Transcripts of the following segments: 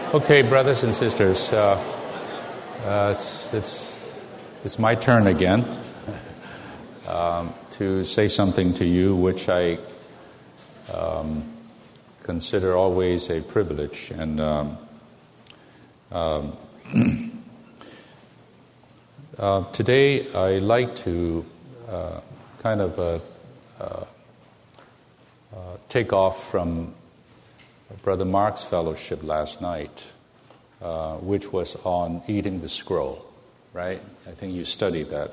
Okay, brothers and sisters, it's my turn again to say something to you, which I consider always a privilege. And today I like to take off from Brother Mark's fellowship last night, which was on eating the scroll, right? I think you studied that.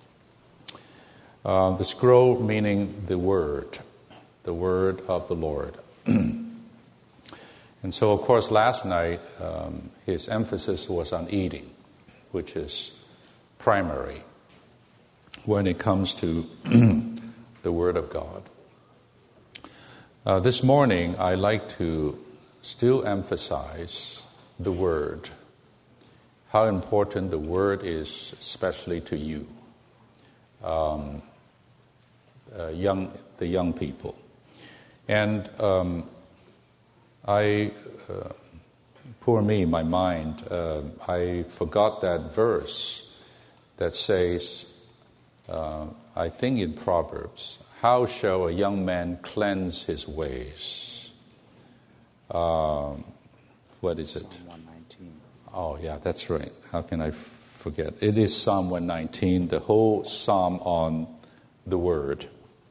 The scroll meaning the word of the Lord. And so, of course, last night, his emphasis was on eating, which is primary when it comes to the Word of God. This morning, I like to still emphasize the Word, how important the Word is, especially to you, the young people. And poor me, my mind, I forgot that verse that says, I think in Proverbs, how shall a young man cleanse his ways? What is it? Psalm 119. Oh, yeah, that's right. How can I forget? It is Psalm 119, the whole psalm on the Word,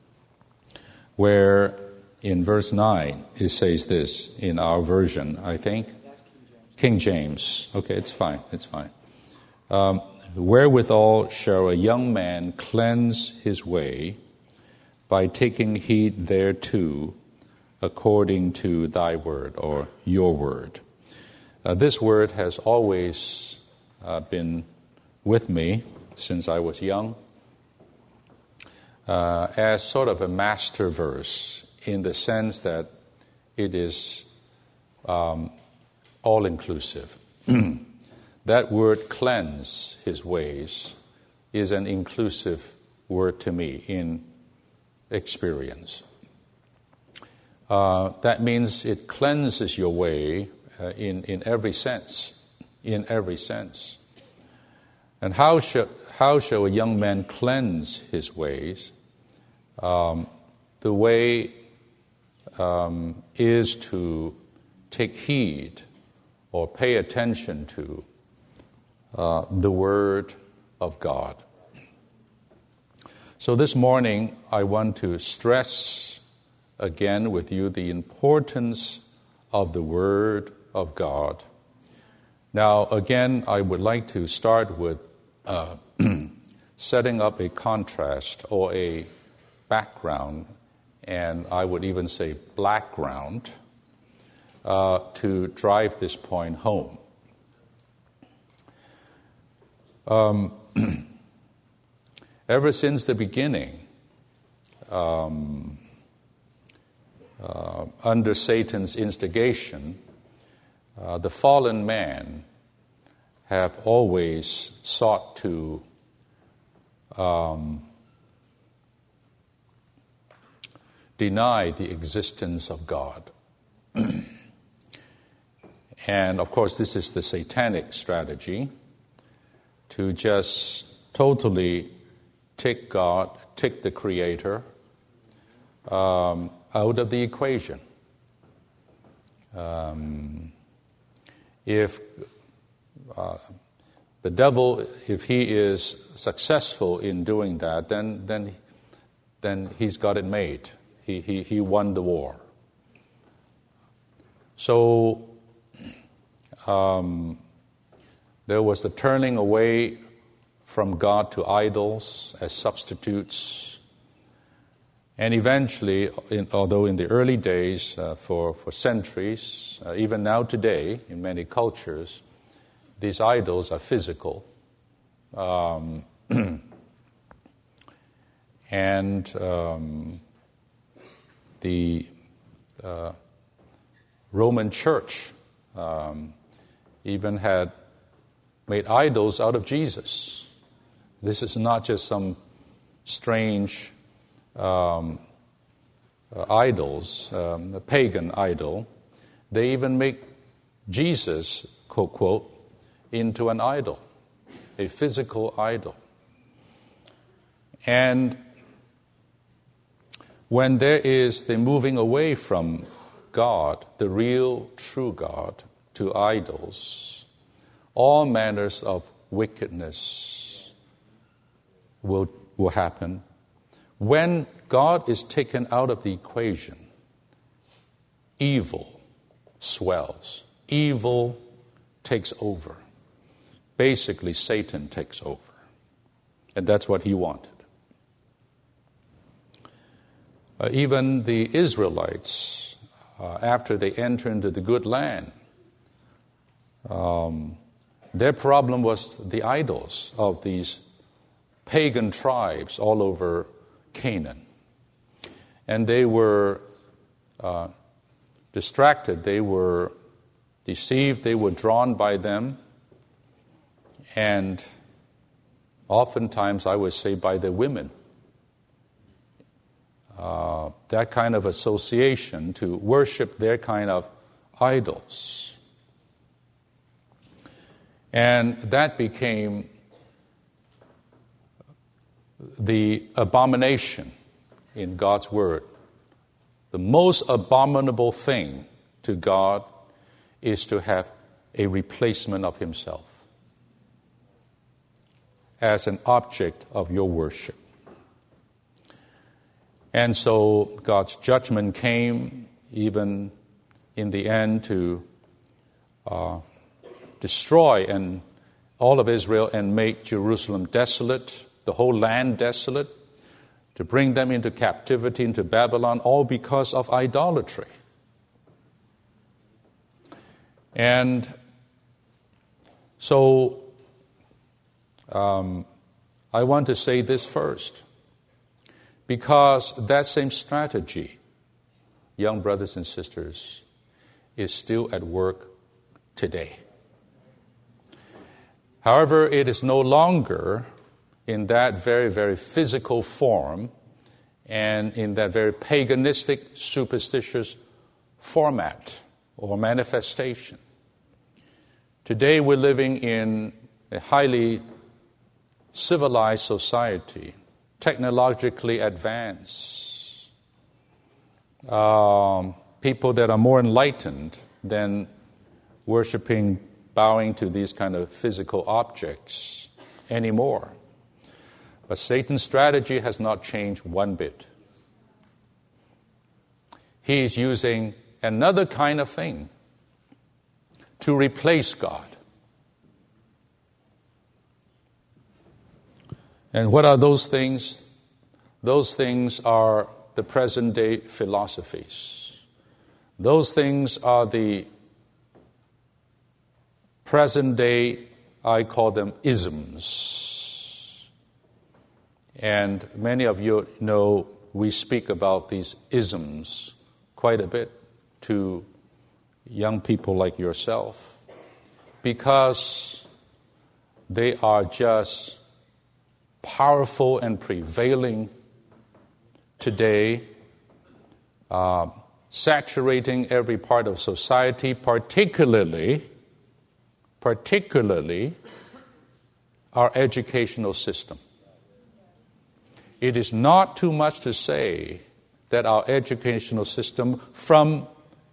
where in verse 9 it says this, in our version, I think. That's King James. Okay, it's fine. Wherewithal shall a young man cleanse his way, by taking heed thereto, according to thy word, or your word. This word has always been with me since I was young, as sort of a master verse, in the sense that it is all-inclusive. That word, cleanse his ways, is an inclusive word to me in experience. That means it cleanses your way in every sense. In every sense. And how shall a young man cleanse his ways? The way is to take heed or pay attention to the Word of God. So this morning, I want to stress again with you the importance of the Word of God. Now, again, I would like to start with setting up a contrast or a background, and I would even say blackground, to drive this point home. Ever since the beginning, under Satan's instigation, the fallen man have always sought to deny the existence of God. And of course, this is the satanic strategy, to just totally take God, take the Creator out of the equation. If the devil, if he is successful in doing that, then he's got it made. He won the war. So there was the turning away from God to idols as substitutes. And eventually, although in the early days, for centuries, even now today, in many cultures, these idols are physical. And the Roman Church even had made idols out of Jesus. This is not just some strange idols, a pagan idol. They even make Jesus, quote, quote, into an idol, a physical idol. And when there is the moving away from God, the real, true God, to idols, all manners of wickedness will happen. When God is taken out of the equation, evil swells. Evil takes over. Basically, Satan takes over. And that's what he wanted. Even the Israelites, after they enter into the good land, their problem was the idols of these pagan tribes all over Canaan. And they were distracted, they were deceived, they were drawn by them, and oftentimes, I would say, by the women. That kind of association to worship their kind of idols. And that became the abomination in God's Word. The most abominable thing to God is to have a replacement of Himself as an object of your worship. And so God's judgment came even in the end to destroy all of Israel and make Jerusalem desolate, the whole land desolate, to bring them into captivity, into Babylon, all because of idolatry. And so I want to say this first, because that same strategy, young brothers and sisters, is still at work today. However, it is no longer in that very, very physical form and in that very paganistic, superstitious format or manifestation. Today we're living in a highly civilized society, technologically advanced, people that are more enlightened than worshiping, bowing to these kind of physical objects anymore. But Satan's strategy has not changed one bit. He is using another kind of thing to replace God. And what are those things? Those things are the present-day philosophies. Those things are the present-day, I call them isms. And many of you know we speak about these isms quite a bit to young people like yourself, because they are just powerful and prevailing today, saturating every part of society, particularly our educational system. It is not too much to say that our educational system from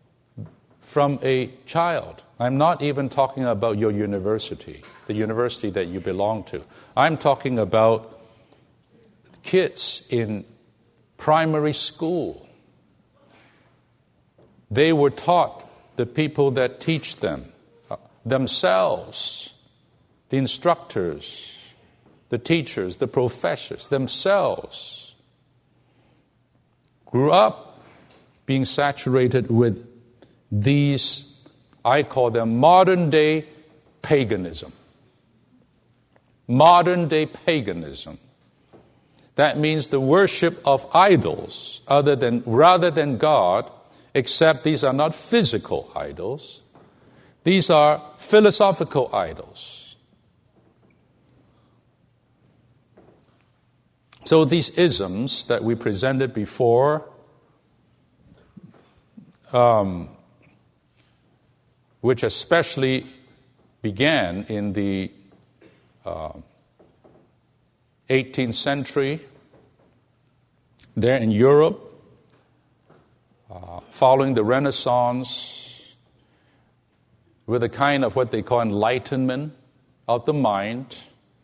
a child, I'm not even talking about your university, the university that you belong to. I'm talking about kids in primary school. They were taught, the people that teach them, themselves, the instructors, the teachers, the professors themselves grew up being saturated with these, I call them modern-day paganism. Modern-day paganism. That means the worship of idols rather than God, except these are not physical idols. These are philosophical idols. So these isms that we presented before which especially began in the 18th century there in Europe, following the Renaissance, with a kind of what they call enlightenment of the mind,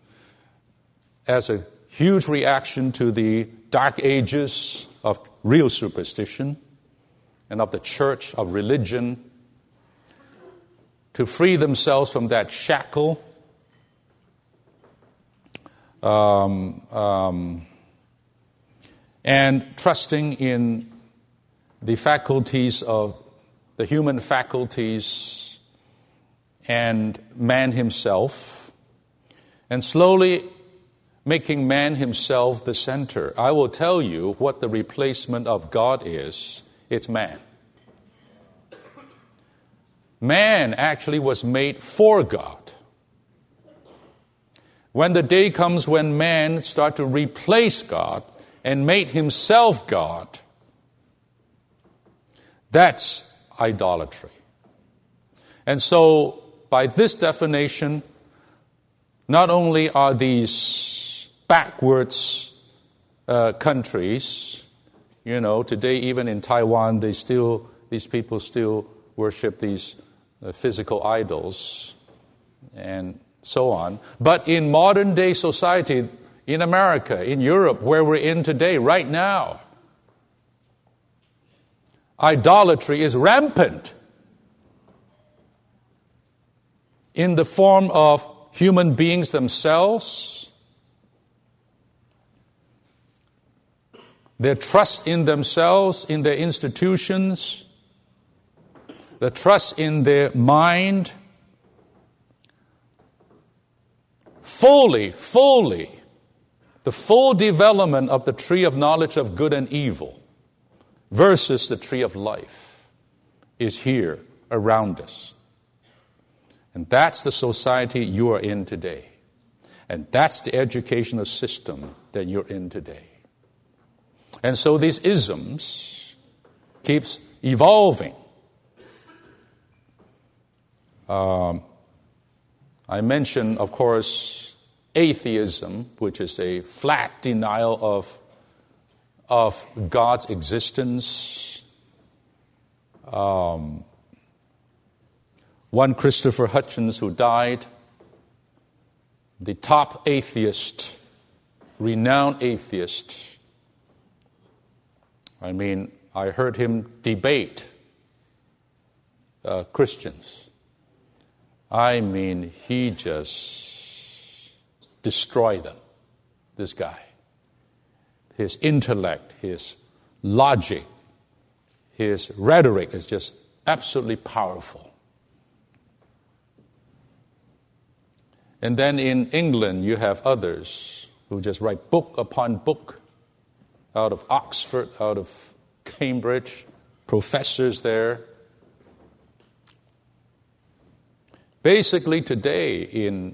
as a huge reaction to the dark ages of real superstition and of the church, of religion, to free themselves from that shackle. And trusting in the faculties of the human faculties and man himself, and slowly making man himself the center. I will tell you what the replacement of God is. It's man. Man actually was made for God. When the day comes when man starts to replace God and make himself God, that's idolatry. And so, by this definition, not only are these backwards countries, today even in Taiwan, these people still worship these physical idols and so on. But in modern day society, in America, in Europe, where we're in today, right now, idolatry is rampant in the form of human beings themselves, their trust in themselves, in their institutions, the trust in their mind, fully, the full development of the tree of knowledge of good and evil versus the tree of life is here around us. And that's the society you are in today. And that's the educational system that you're in today. And so these isms keeps evolving. I mentioned, of course, atheism, which is a flat denial of God's existence. One Christopher Hitchens, who died, the top atheist, renowned atheist. I heard him debate Christians. He just destroyed them, this guy. His intellect, his logic, his rhetoric is just absolutely powerful. And then in England, you have others who just write book upon book out of Oxford, out of Cambridge, professors there. Basically today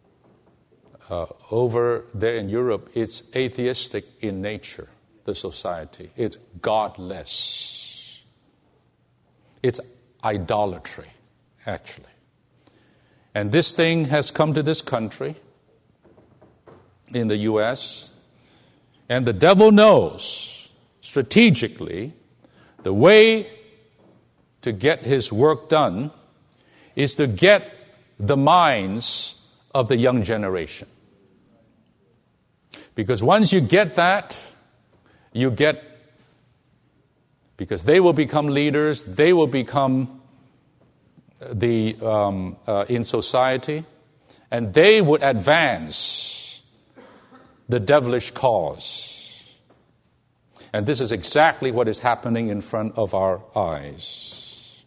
over there in Europe, it's atheistic in nature, the society. It's godless. It's idolatry, actually. And this thing has come to this country, in the U.S., and the devil knows strategically the way to get his work done is to get the minds of the young generation. Because once you get that, because they will become leaders, they will become in society, and they would advance the devilish cause. And this is exactly what is happening in front of our eyes.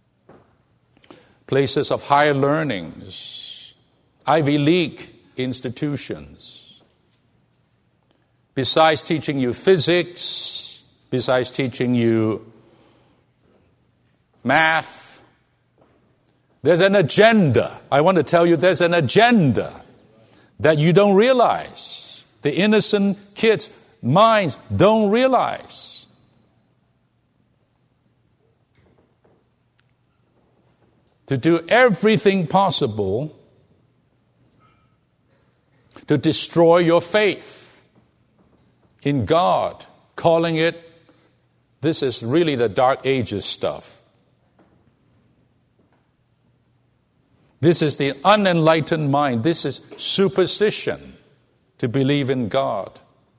Places of higher learnings, Ivy League institutions, besides teaching you physics, besides teaching you math, there's an agenda. I want to tell you there's an agenda that you don't realize. The innocent kids' minds don't realize. to do everything possible to destroy your faith in God, calling it, this is really the Dark Ages stuff. This is the unenlightened mind. This is superstition to believe in God.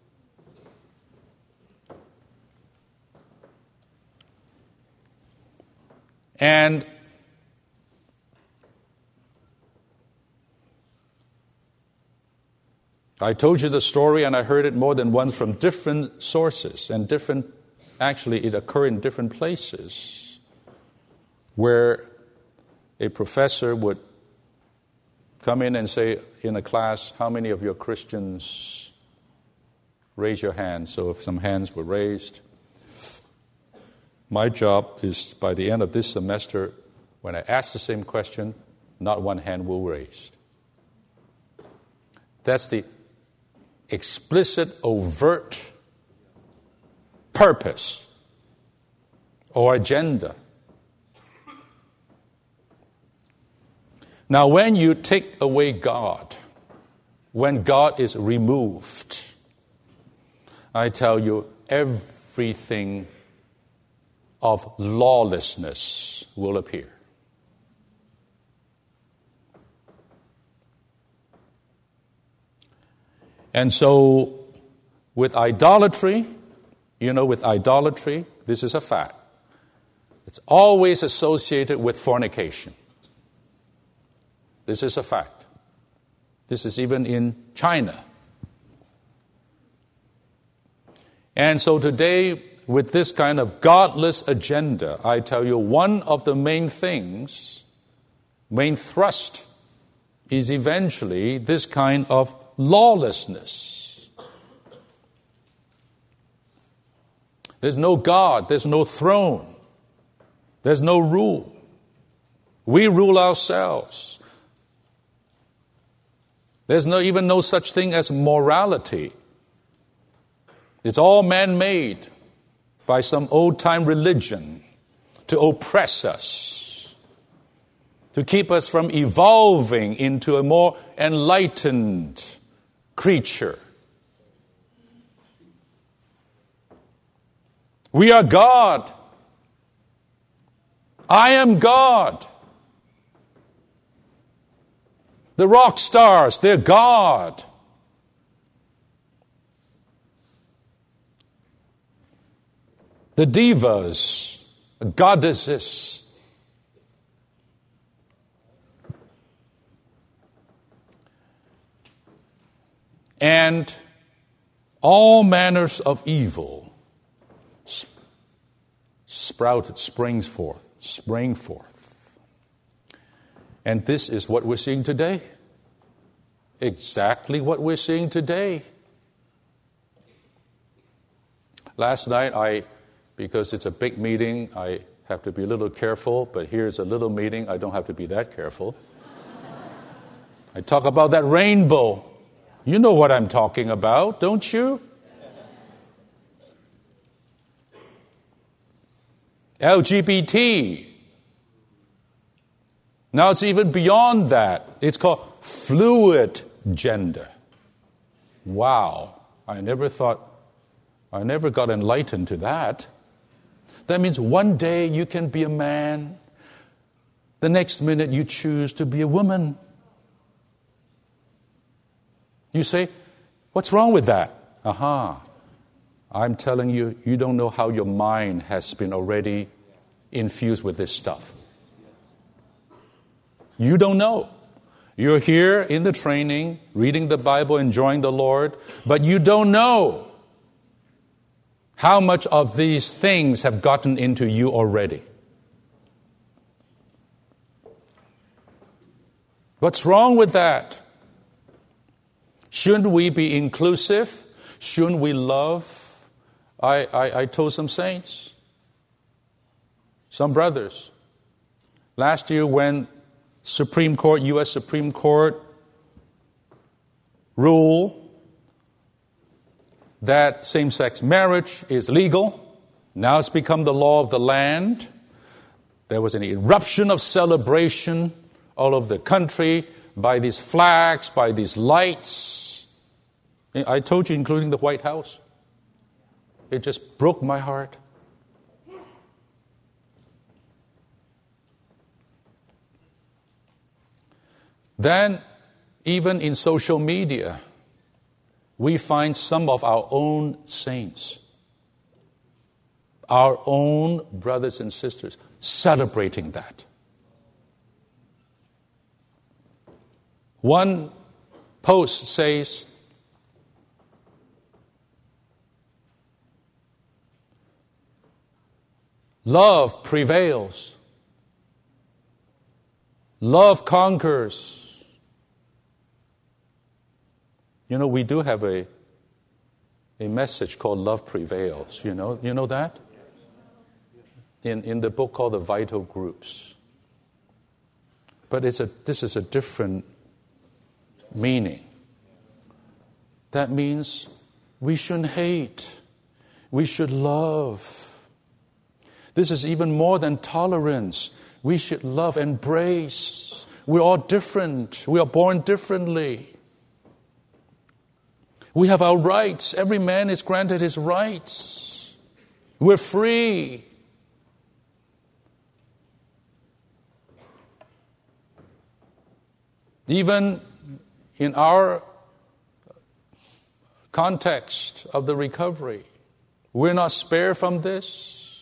And I told you the story, and I heard it more than once from different sources, and it occurred in different places, where a professor would come in and say in a class, how many of you are Christians? Raise your hand. So if some hands were raised, my job is by the end of this semester, when I ask the same question, not one hand will be raised. That's the explicit, overt purpose or agenda. Now, when you take away God, when God is removed, I tell you, everything of lawlessness will appear. And so, with idolatry, this is a fact. It's always associated with fornication. This is a fact. This is even in China. And so today, with this kind of godless agenda, I tell you, one of the main thrust, is eventually this kind of lawlessness. There's no God, there's no throne, there's no rule. We rule ourselves. There's even no such thing as morality. It's all man-made by some old-time religion to oppress us, to keep us from evolving into a more enlightened creature. We are God. I am God. The rock stars, they're God. The divas, goddesses. And all manners of evil spring forth. And this is what we're seeing today. Exactly what we're seeing today. Last night, because it's a big meeting, I have to be a little careful, but here's a little meeting, I don't have to be that careful. I talk about that rainbow. You know what I'm talking about, don't you? LGBT. Now it's even beyond that. It's called fluid gender. Wow. I never got enlightened to that. That means one day you can be a man. The next minute you choose to be a woman. You say, what's wrong with that? I'm telling you, you don't know how your mind has been already infused with this stuff. You don't know. You're here in the training, reading the Bible, enjoying the Lord, but you don't know how much of these things have gotten into you already. What's wrong with that? Shouldn't we be inclusive? Shouldn't we love? I told some saints, some brothers, last year when Supreme Court, U.S. Supreme Court ruled that same-sex marriage is legal. Now it's become the law of the land. There was an eruption of celebration all over the country by these flags, by these lights. I told you, including the White House. It just broke my heart. Then, even in social media, we find some of our own saints, our own brothers and sisters, celebrating that. One post says, "Love prevails. Love conquers." You know, we do have a message called Love Prevails. You know that? In the book called The Vital Groups. But this is a different meaning. That means we shouldn't hate. We should love. This is even more than tolerance. We should love, embrace. We're all different. We are born differently. We have our rights. Every man is granted his rights. We're free. Even in our context of the recovery, we're not spared from this.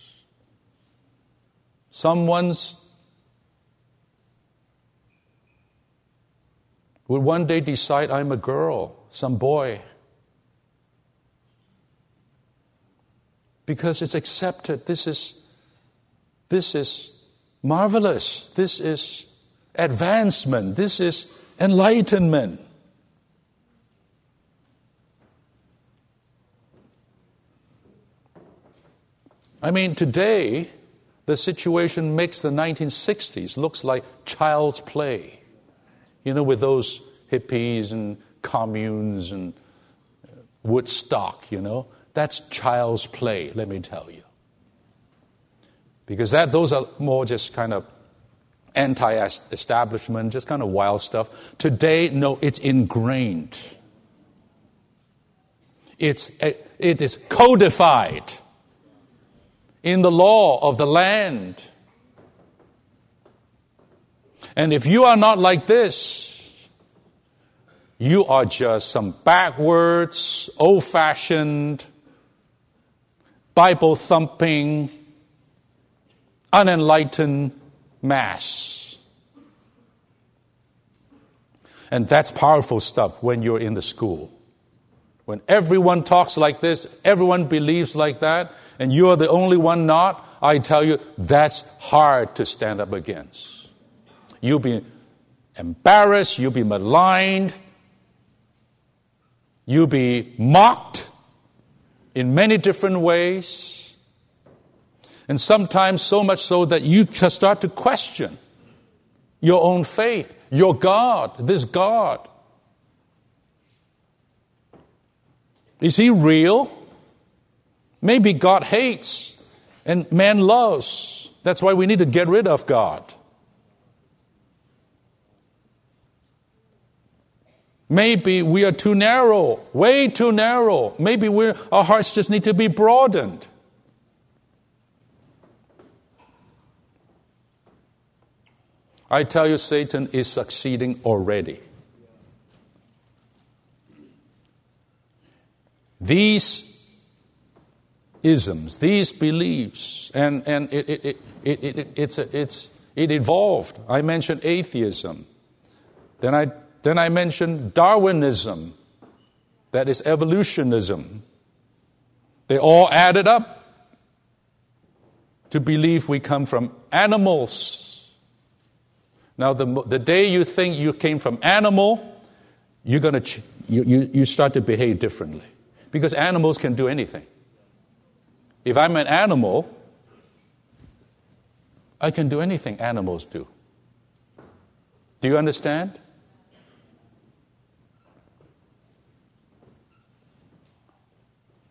Someone's would one day decide, I'm a girl, some boy. Because it's accepted. This is marvelous. This is advancement. This is enlightenment. I mean, today, the situation makes the 1960s looks like child's play. You know, with those hippies and communes and Woodstock, you know. That's child's play, let me tell you. Because those are more just kind of anti-establishment, just kind of wild stuff. Today, no, it's ingrained. It is codified in the law of the land. And if you are not like this, you are just some backwards, old-fashioned, Bible-thumping, unenlightened mass. And that's powerful stuff when you're in the school. When everyone talks like this, everyone believes like that, and you're the only one not, I tell you, that's hard to stand up against. You'll be embarrassed, you'll be maligned, you'll be mocked in many different ways. And sometimes so much so that you just start to question your own faith, your God, this God. Is he real? Maybe God hates and man loves. That's why we need to get rid of God. Maybe we are too narrow, way too narrow. Maybe our hearts just need to be broadened. I tell you, Satan is succeeding already. These isms, these beliefs, and it evolved. I mentioned atheism. Then I mentioned Darwinism, that is evolutionism. They all added up to believe we come from animals. Now, the day you think you came from animal, you start to behave differently, because animals can do anything. If I'm an animal, I can do anything animals do. Do you understand?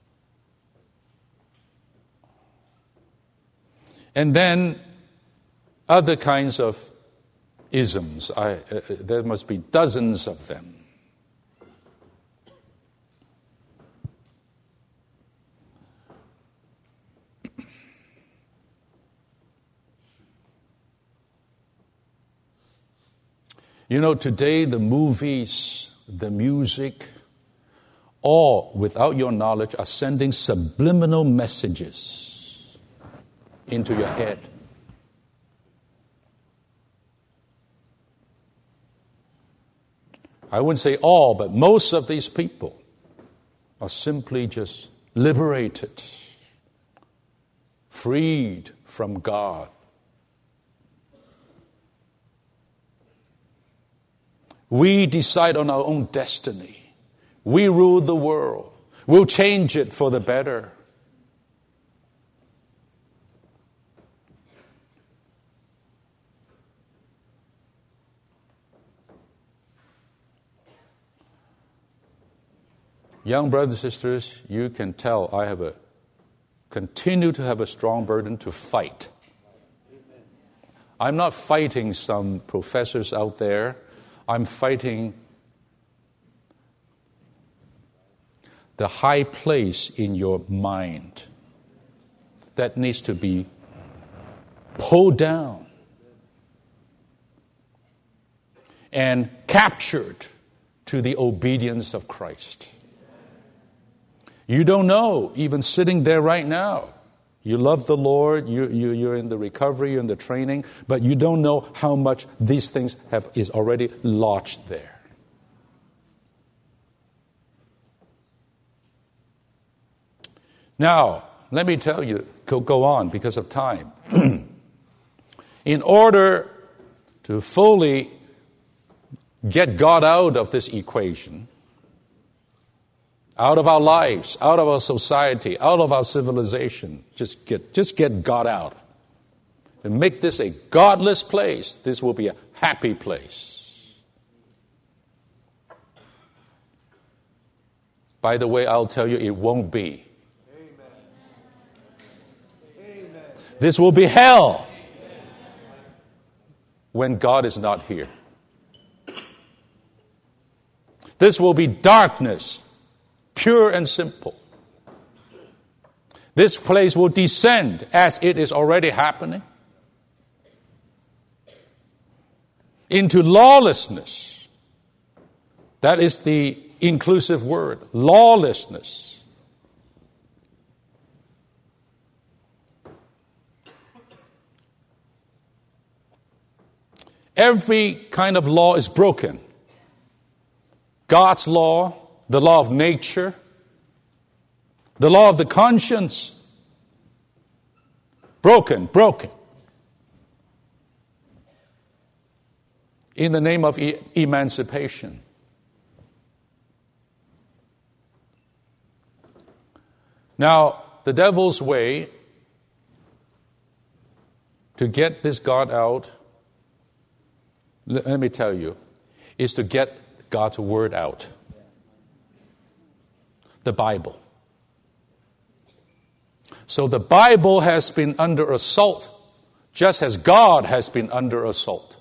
And then other kinds of isms. There must be dozens of them. You know, today the movies, the music, all, without your knowledge, are sending subliminal messages into your head. I wouldn't say all, but most of these people are simply just liberated, freed from God. We decide on our own destiny. We rule the world. We'll change it for the better. Young brothers and sisters, you can tell I continue to have a strong burden to fight. I'm not fighting some professors out there. I'm fighting the high place in your mind that needs to be pulled down and captured to the obedience of Christ. You don't know, even sitting there right now. You love the Lord, you're in the recovery, you're in the training, but you don't know how much these things is already lodged there. Now, let me tell you, go on because of time. In order to fully get God out of this equation, out of our lives, out of our society, out of our civilization. Just get God out. And make this a godless place. This will be a happy place. By the way, I'll tell you, it won't be. Amen. This will be hell when God is not here. This will be darkness. Pure and simple. This place will descend as it is already happening into lawlessness. That is the inclusive word, lawlessness. Every kind of law is broken. God's law, the law of nature, the law of the conscience. Broken. In the name of emancipation. Now, the devil's way to get this God out, let me tell you, is to get God's word out. The Bible. So the Bible has been under assault, just as God has been under assault.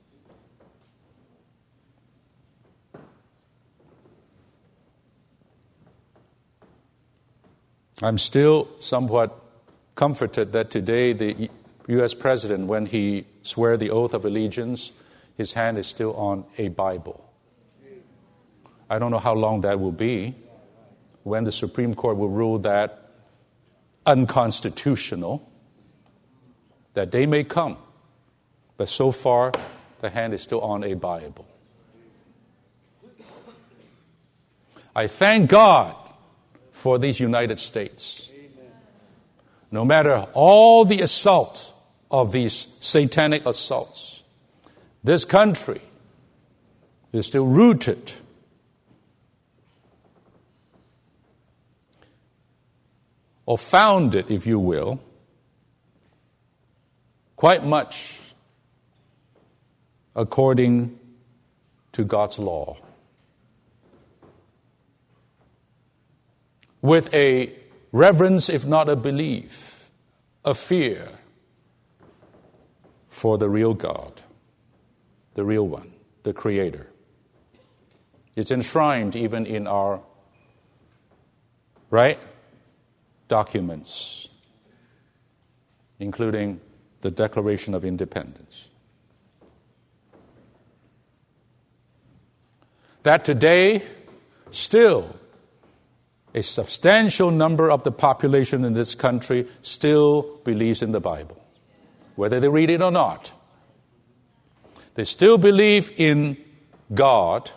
I'm still somewhat comforted that today the U.S. President, when he swore the oath of allegiance, his hand is still on a Bible. I don't know how long that will be, when the Supreme Court will rule that unconstitutional. That day may come, but so far the hand is still on a Bible. I thank God for these United States. No matter all the assault of these satanic assaults, this country is still rooted or founded, if you will, quite much according to God's law. With a reverence, if not a belief, a fear for the real God, the real one, the Creator. It's enshrined even in our, documents, including the Declaration of Independence. That today, still, a substantial number of the population in this country still believes in the Bible, whether they read it or not. They still believe in God,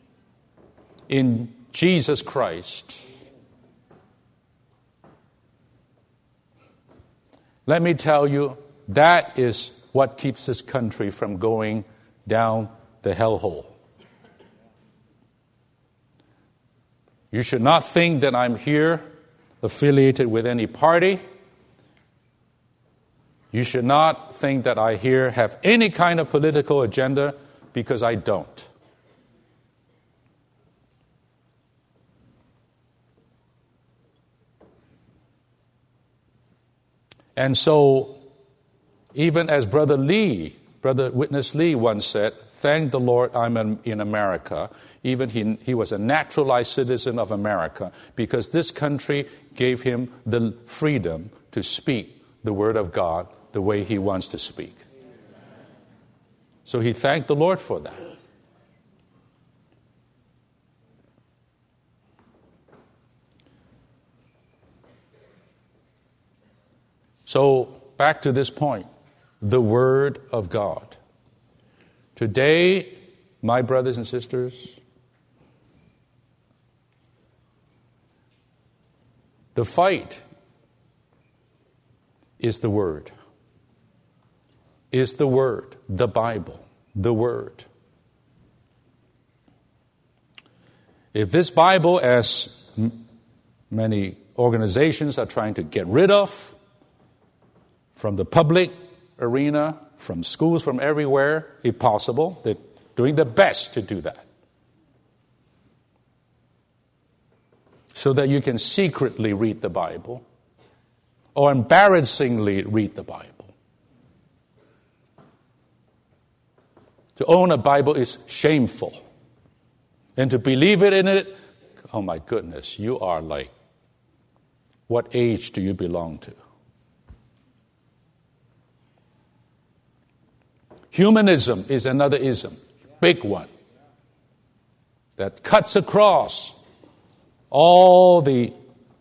in Jesus Christ. Let me tell you, that is what keeps this country from going down the hellhole. You should not think that I'm here affiliated with any party. You should not think that I here have any kind of political agenda, because I don't. And so, even as Brother Witness Lee once said, thank the Lord I'm in America. Even he was a naturalized citizen of America, because this country gave him the freedom to speak the Word of God the way he wants to speak. So he thanked the Lord for that. So, back to this point, the Word of God. Today, my brothers and sisters, the fight is the Word. Is the Word, the Bible, the Word. If this Bible, as many organizations are trying to get rid of, from the public arena, from schools, from everywhere, if possible. They're doing their best to do that. So that you can secretly read the Bible or embarrassingly read the Bible. To own a Bible is shameful. And to believe it in it, oh my goodness, you are like, what age do you belong to? Humanism is another ism, big one, that cuts across all the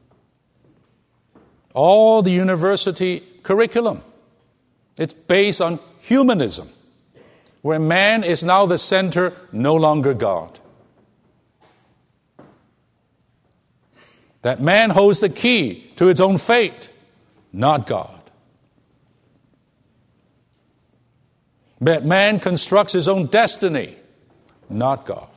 university curriculum. It's based on humanism, where man is now the center, no longer God. That man holds the key to its own fate, not God. That man constructs his own destiny, not God.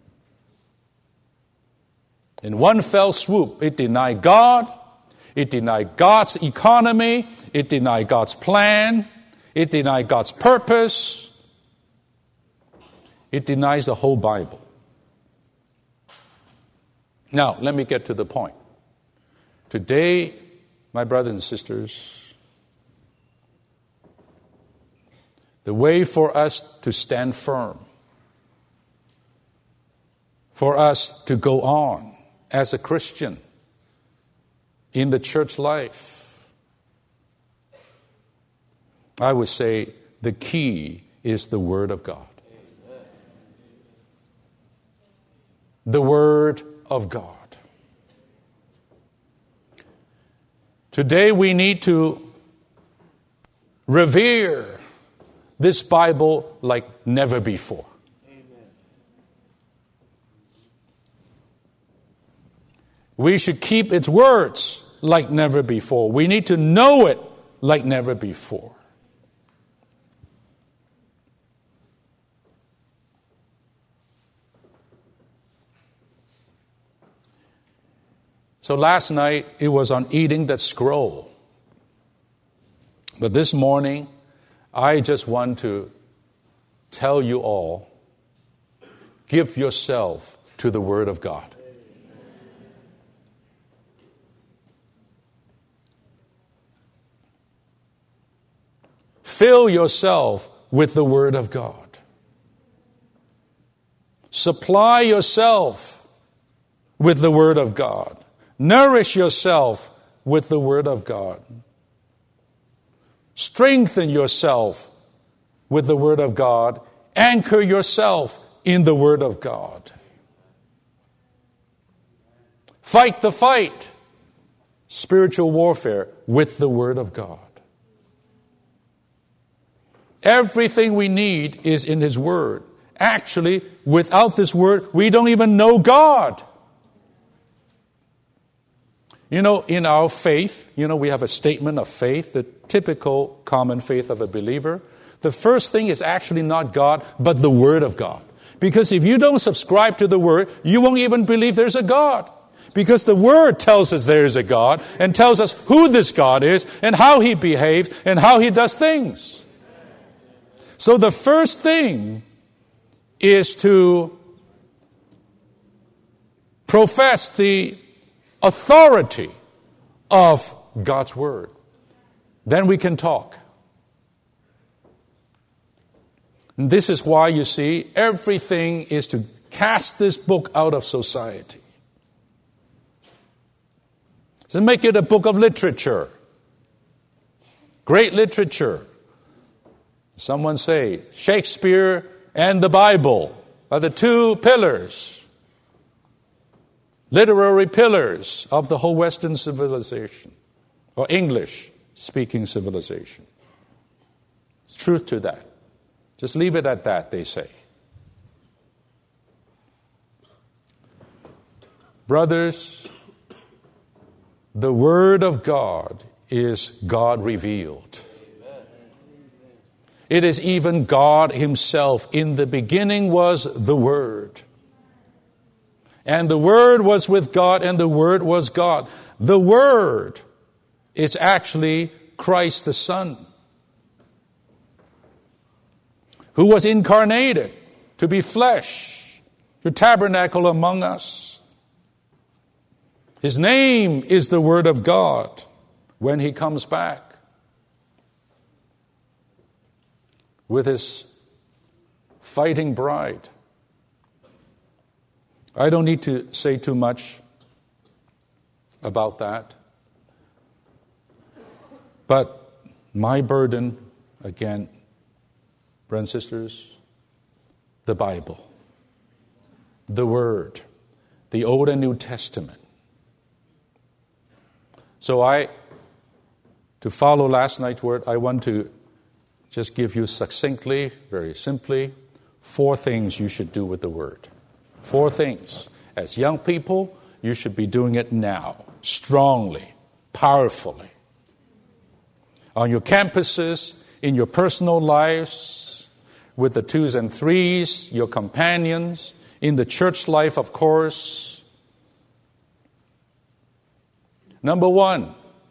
In one fell swoop, it denied God, it denied God's economy, it denied God's plan, it denied God's purpose, it denies the whole Bible. Now, let me get to the point. Today, my brothers and sisters, the way for us to stand firm, for us to go on as a Christian in the church life, I would say the key is the Word of God. The Word of God. Today we need to revere this Bible like never before. Amen. We should keep its words like never before. We need to know it like never before. So last night it was on eating that scroll. But this morning, I just want to tell you all, give yourself to the Word of God. Fill yourself with the Word of God. Supply yourself with the Word of God. Nourish yourself with the Word of God. Strengthen yourself with the Word of God. Anchor yourself in the Word of God. Fight the fight, spiritual warfare, with the Word of God. Everything we need is in His Word. Actually, without this Word, we don't even know God. You know, in our faith, we have a statement of faith, the typical common faith of a believer. The first thing is actually not God, but the Word of God. Because if you don't subscribe to the Word, you won't even believe there's a God. Because the Word tells us there is a God and tells us who this God is and how He behaves and how He does things. So the first thing is to profess the authority of God's Word. Then we can talk. And this is why, you see, everything is to cast this book out of society. So make it a book of literature. Great literature. Someone say, Shakespeare and the Bible are the two pillars, literary pillars of the whole Western civilization, or English-speaking civilization. There's truth to that. Just leave it at that, they say. Brothers, the Word of God is God revealed. It is even God Himself. In the beginning was the Word. And the Word was with God, and the Word was God. The Word is actually Christ the Son, who was incarnated to be flesh, to tabernacle among us. His name is the Word of God when He comes back with His fighting bride. I don't need to say too much about that. But my burden, again, brothers and sisters, the Bible, the Word, the Old and New Testament. So to follow last night's word, I want to just give you succinctly, very simply, 4 things you should do with the Word. 4 things. As young people, you should be doing it now, strongly, powerfully. On your campuses, in your personal lives, with the 2s and 3s, your companions, in the church life, of course. Number 1,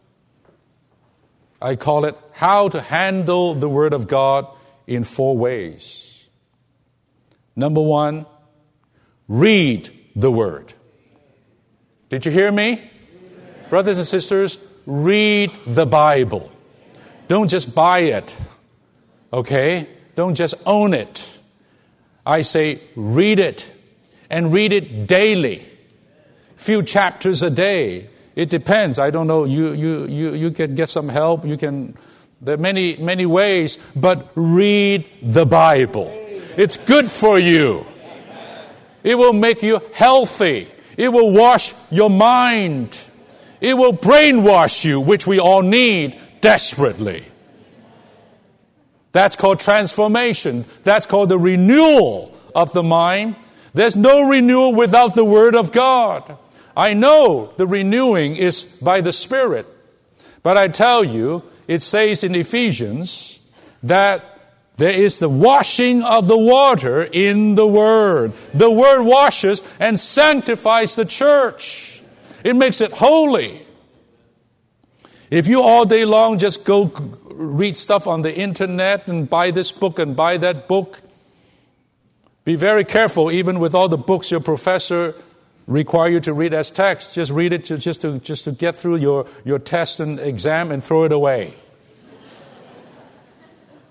I call it how to handle the Word of God in 4 ways. Number 1, read the Word. Did you hear me? Amen. Brothers and sisters, read the Bible. Don't just buy it, okay? Don't just own it. I say read it, and read it daily. Few chapters a day. It depends. I don't know. You can get some help. There are many ways, but read the Bible. It's good for you. It will make you healthy. It will wash your mind. It will brainwash you, which we all need desperately. That's called transformation. That's called the renewal of the mind. There's no renewal without the Word of God. I know the renewing is by the Spirit. But I tell you, it says in Ephesians that there is the washing of the water in the Word. The Word washes and sanctifies the church. It makes it holy. If you all day long just go read stuff on the internet and buy this book and buy that book, be very careful, even with all the books your professor require you to read as text. Just read it just to get through your test and exam and throw it away.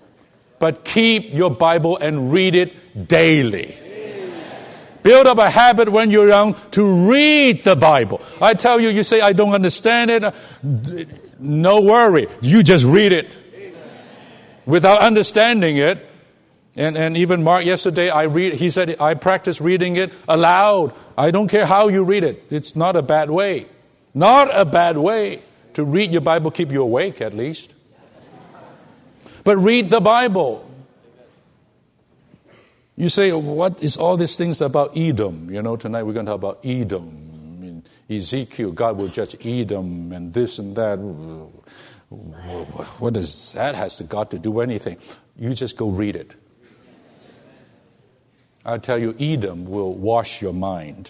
but keep your Bible and read it daily. Build up a habit when you're young to read the Bible. I tell you, you say, I don't understand it. No worry. You just read it. Without understanding it. And even Mark yesterday, he said, I practice reading it aloud. I don't care how you read it. It's not a bad way. Not a bad way to read your Bible, keep you awake at least. But read the Bible. You say, what is all these things about Edom? Tonight we're going to talk about Edom. In Ezekiel, God will judge Edom and this and that. What does that has to God to do with anything? You just go read it. I tell you, Edom will wash your mind.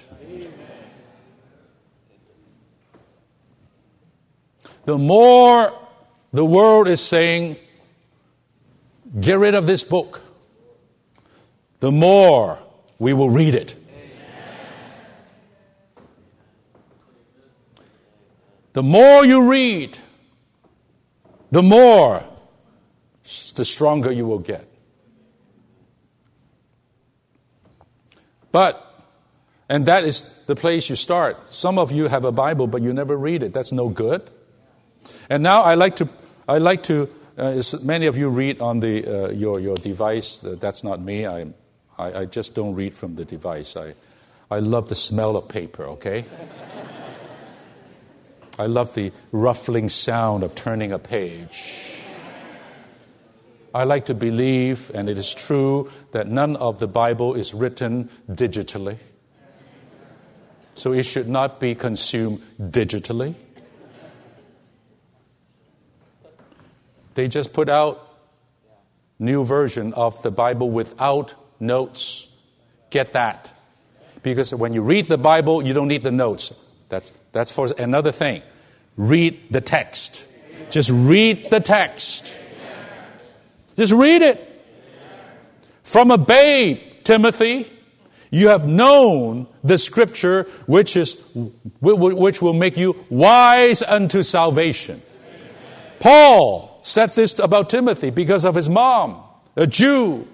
The more the world is saying, get rid of this book, the more we will read it. The more you read, the stronger you will get. And that is the place you start. Some of you have a Bible, but you never read it. That's no good. And now I like to. Many of you read on your device. That's not me. I just don't read from the device. I love the smell of paper. Okay. I love the ruffling sound of turning a page. I like to believe, and it is true, that none of the Bible is written digitally. So it should not be consumed digitally. They just put out new version of the Bible without notes. Get that. Because when you read the Bible, you don't need the notes. That's for another thing. Read the text. Just read the text. Just read it. From a babe, Timothy, you have known the Scripture which will make you wise unto salvation. Paul said this about Timothy because of his mom, a Jew,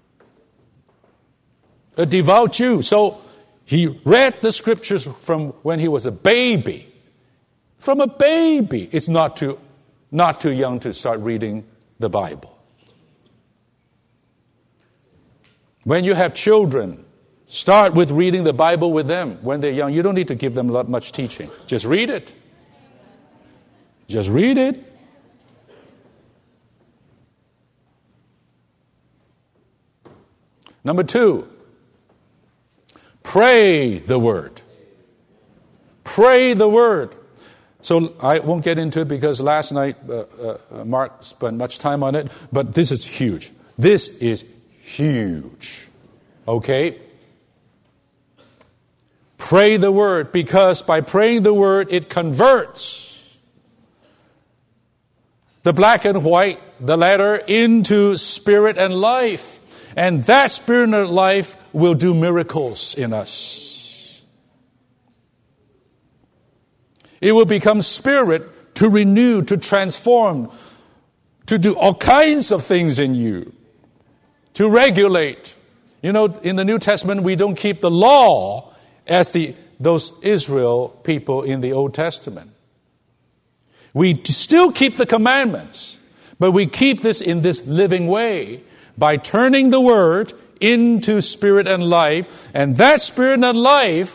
a devout Jew. So he read the Scriptures from when he was a baby. From a baby. It's not too young to start reading the Bible. When you have children, start with reading the Bible with them when they're young. You don't need to give them much teaching. Just read it. Just read it. Number 2, pray the Word. Pray the Word. So I won't get into it because last night Mark spent much time on it, but this is huge. This is huge. Okay? Pray the Word, because by praying the Word, it converts the black and white, the letter, into spirit and life. And that spirit and life will do miracles in us. It will become spirit to renew, to transform, to do all kinds of things in you, to regulate. In the New Testament, we don't keep the law as those Israel people in the Old Testament. We still keep the commandments, but we keep this in this living way by turning the Word into spirit and life, and that spirit and life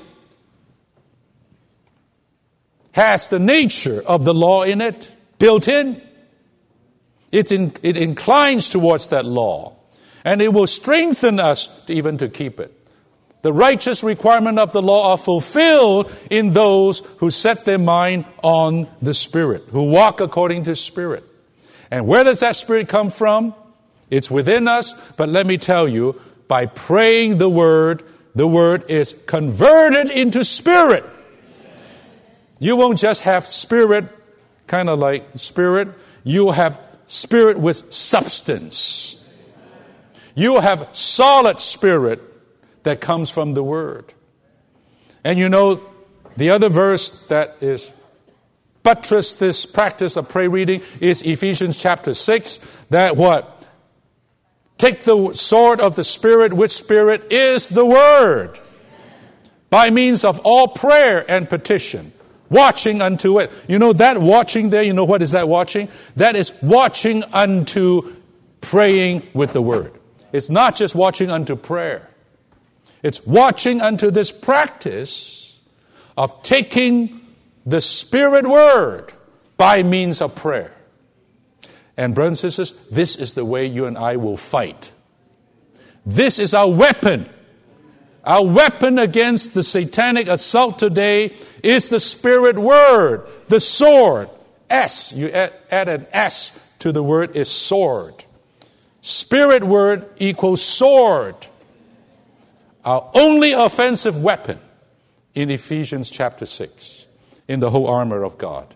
has the nature of the law in it, built in. It inclines towards that law. And it will strengthen us even to keep it. The righteous requirement of the law are fulfilled in those who set their mind on the Spirit, who walk according to Spirit. And where does that Spirit come from? It's within us, but let me tell you, by praying the Word is converted into Spirit. You won't just have Spirit, kind of like Spirit. You have Spirit with substance. You have solid spirit that comes from the Word. And the other verse that is buttress this practice of prayer reading is Ephesians chapter 6, that what? Take the sword of the Spirit, which Spirit is the Word, by means of all prayer and petition, watching unto it. You know that watching there, you know what is that watching? That is watching unto praying with the Word. It's not just watching unto prayer. It's watching unto this practice of taking the Spirit Word by means of prayer. And brothers and sisters, this is the way you and I will fight. This is our weapon. Our weapon against the satanic assault today is the Spirit Word, the sword. S, you add an S to the word, is sword. Spirit Word equals sword. Our only offensive weapon in Ephesians chapter 6, in the whole armor of God.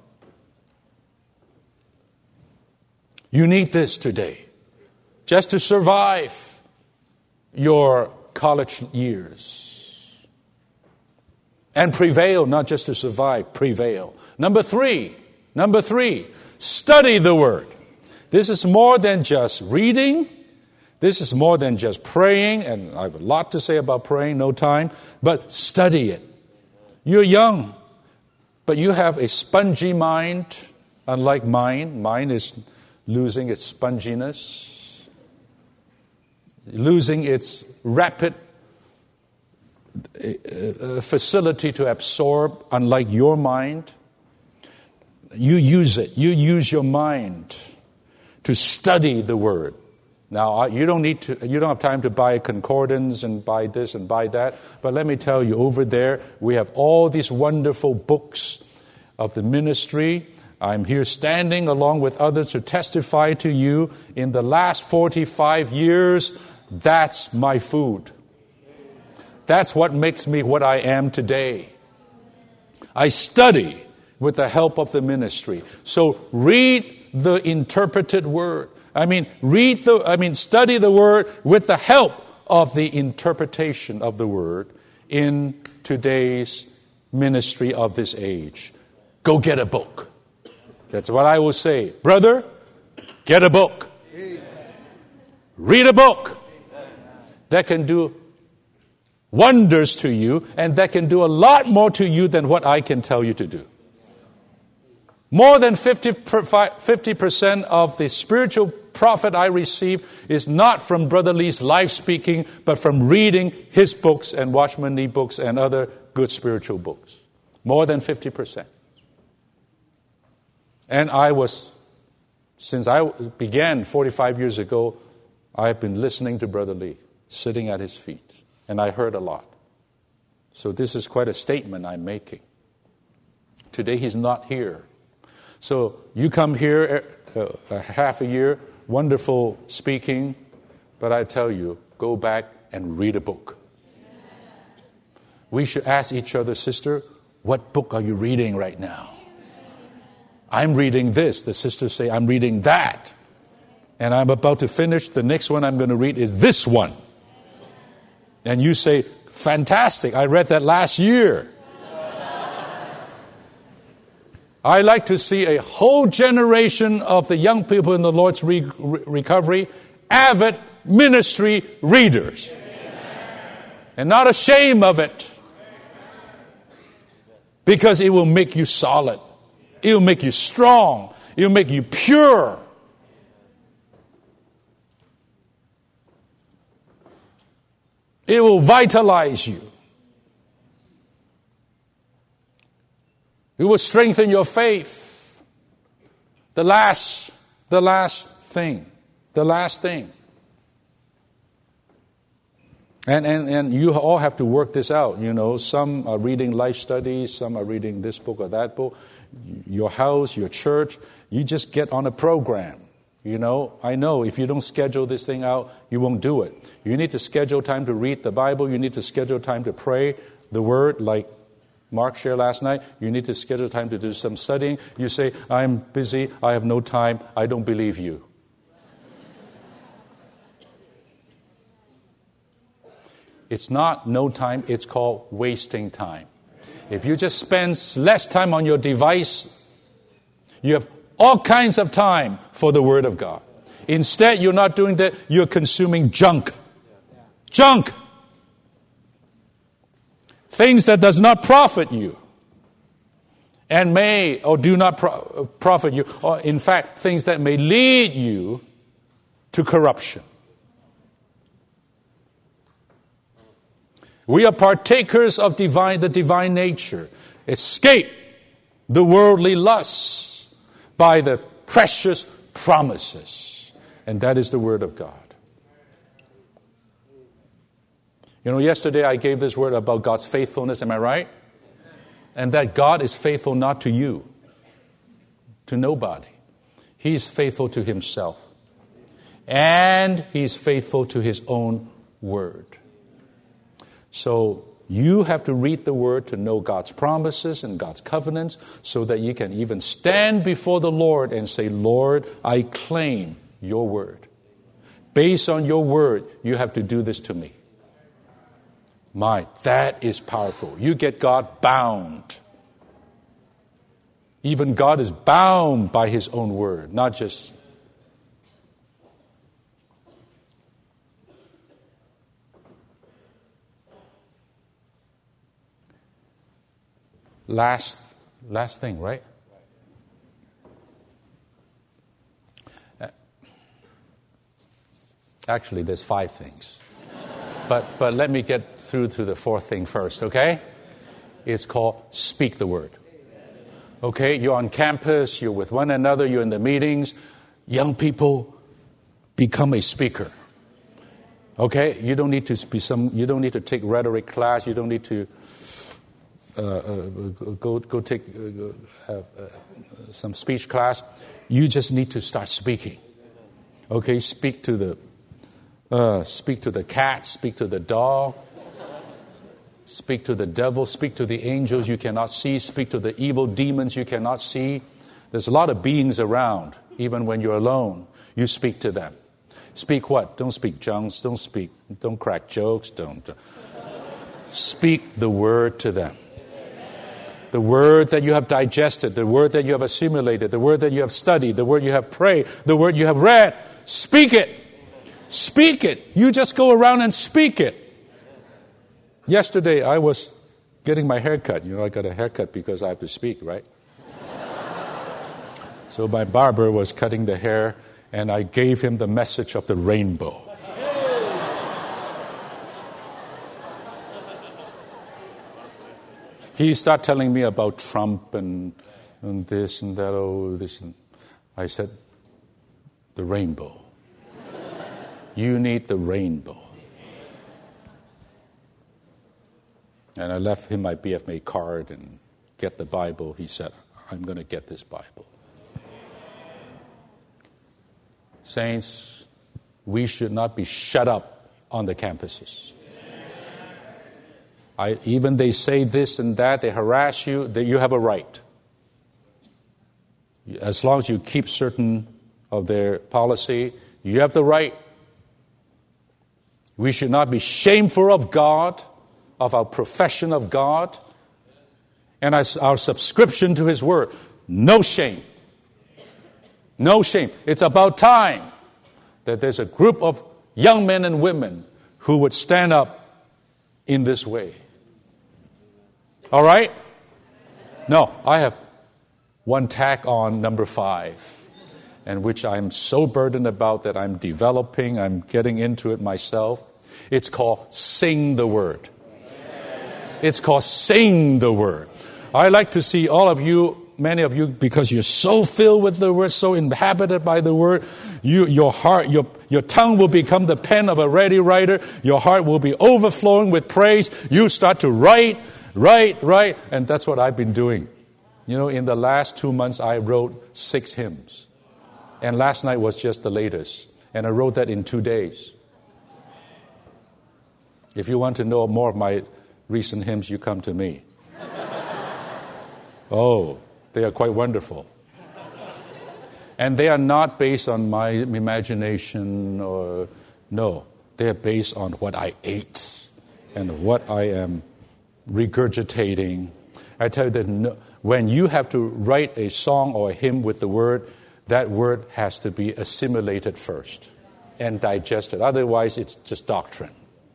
You need this today, just to survive your college years. And prevail, not just to survive, prevail. Number three, study the Word. This is more than just reading. This is more than just praying, and I have a lot to say about praying, no time, but study it. You're young, but you have a spongy mind, unlike mine. Mine is losing its sponginess, losing its rapid facility to absorb, unlike your mind. You use it. You use your mind to study the Word. Now, you don't have time to buy concordance and buy this and buy that. But let me tell you, over there, we have all these wonderful books of the ministry. I'm here standing along with others to testify to you. In the last 45 years, that's my food. That's what makes me what I am today. I study with the help of the ministry. So read the interpreted Word. Study the Word with the help of the interpretation of the Word in today's ministry of this age. Go get a book. That's what I will say. Brother, get a book. Read a book that can do wonders to you, and that can do a lot more to you than what I can tell you to do. More than 50% of the spiritual profit I receive is not from Brother Lee's live speaking, but from reading his books and Watchman Nee books and other good spiritual books. More than 50%. And since I began 45 years ago, I have been listening to Brother Lee, sitting at his feet. And I heard a lot. So this is quite a statement I'm making. Today he's not here. So you come here half a year, wonderful speaking, but I tell you, go back and read a book. We should ask each other, sister, what book are you reading right now? I'm reading this. The sisters say, I'm reading that. And I'm about to finish. The next one I'm going to read is this one. And you say, fantastic, I read that last year. I like to see a whole generation of the young people in the Lord's recovery, avid ministry readers. And not ashamed of it. Because it will make you solid. It will make you strong. It will make you pure. It will vitalize you. It will strengthen your faith. The last thing. And you all have to work this out. You know, some are reading life studies, some are reading this book or that book. Your house, your church, you just get on a program. You know, I know if you don't schedule this thing out, you won't do it. You need to schedule time to read the Bible. You need to schedule time to pray the Word, like Mark shared last night. You need to schedule time to do some studying. You say, I'm busy, I have no time, I don't believe you. It's not no time, it's called wasting time. If you just spend less time on your device, you have all kinds of time for the Word of God. Instead, you're not doing that. You're consuming junk. Junk. Things that does not profit you. And may or do not profit you. Or in fact, things that may lead you to corruption. We are partakers of the divine nature. Escape the worldly lusts by the precious promises. And that is the Word of God. You know, yesterday I gave this word about God's faithfulness, am I right? And that God is faithful not to you, to nobody. He's faithful to Himself. And He's faithful to His own Word. So you have to read the Word to know God's promises and God's covenants so that you can even stand before the Lord and say, Lord, I claim your Word. Based on your Word, you have to do this to me. My, that is powerful. You get God bound. Even God is bound by His own Word, not just... Last thing, right? Actually, there's 5 things. But let me get through to the 4th thing first, okay? It's called speak the word. Okay, you're on campus, you're with one another, you're in the meetings. Young people, become a speaker. Okay, you don't need to take rhetoric class. You don't need to go take some speech class. You just need to start speaking. Okay, speak to the cat, speak to the dog, speak to the devil, speak to the angels you cannot see, speak to the evil demons you cannot see. There's a lot of beings around, even when you're alone. You speak to them. Speak what? Don't speak junks, don't crack jokes, don't. Speak the word to them. The word that you have digested, the word that you have assimilated, the word that you have studied, the word you have prayed, the word you have read. Speak it. Speak it. You just go around and speak it. Yesterday, I was getting my hair cut. You know, I got a haircut because I have to speak, right? So my barber was cutting the hair, and I gave him the message of the rainbow. He started telling me about Trump and this and that, this. And I said, the rainbow. You need the rainbow. And I left him my BFMA card and get the Bible. He said, I'm going to get this Bible. Saints, we should not be shut up on the campuses. Even they say this and that, they harass you, that you have a right. As long as you keep certain of their policy, you have the right. We should not be shameful of God, of our profession of God, and our subscription to His Word. No shame. No shame. It's about time that there's a group of young men and women who would stand up in this way. All right? No, I have one tack on number 5, and which I'm so burdened about that I'm developing, I'm getting into it myself. It's called sing the word. It's called sing the word. I like to see all of you, many of you, because you're so filled with the word, so inhabited by the word, your heart, your tongue will become the pen of a ready writer. Your heart will be overflowing with praise. You start to write, and that's what I've been doing. You know, in the last 2 months, I wrote 6 hymns. And last night was just the latest. And I wrote that in 2 days. If you want to know more of my recent hymns, you come to me. Oh, they are quite wonderful. And they are not based on my imagination or... No, they are based on what I ate and what I am regurgitating. I tell you that when you have to write a song or a hymn with the word, that word has to be assimilated first and digested. Otherwise, it's just doctrine.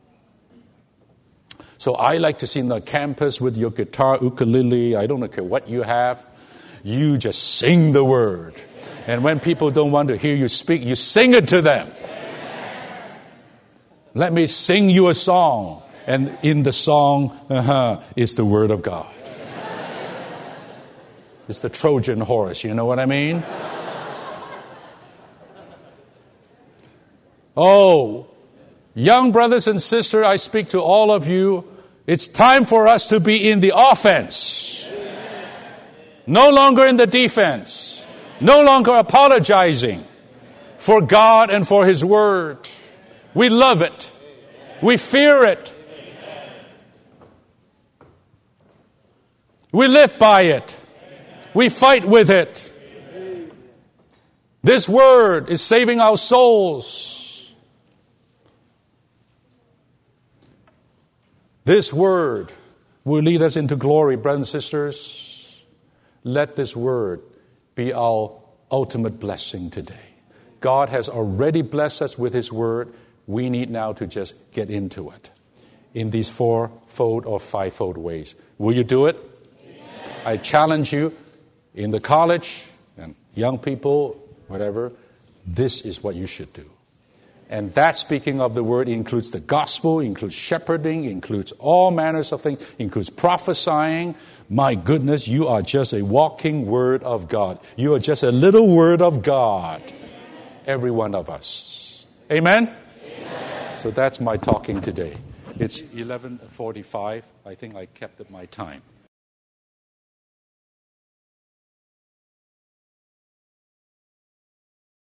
So I like to see in the campus with your guitar, ukulele, I don't care what you have, you just sing the word. And when people don't want to hear you speak, you sing it to them. Let me sing you a song. And in the song, is the word of God. It's the Trojan horse, you know what I mean? Oh, young brothers and sisters, I speak to all of you. It's time for us to be in the offense. No longer in the defense. No longer apologizing for God and for His Word. We love it. We fear it. We live by it. We fight with it. This Word is saving our souls. This Word will lead us into glory, brothers and sisters. Let this Word be our ultimate blessing today. God has already blessed us with His Word. We need now to just get into it in these fourfold or fivefold ways. Will you do it? Amen. I challenge you in the college and young people, whatever, this is what you should do. And that, speaking of the word, includes the gospel, includes shepherding, includes all manners of things, includes prophesying. My goodness, you are just a walking word of God. You are just a little word of God. Every one of us. Amen? Amen. So that's my talking today. It's 11:45. I think I kept my time.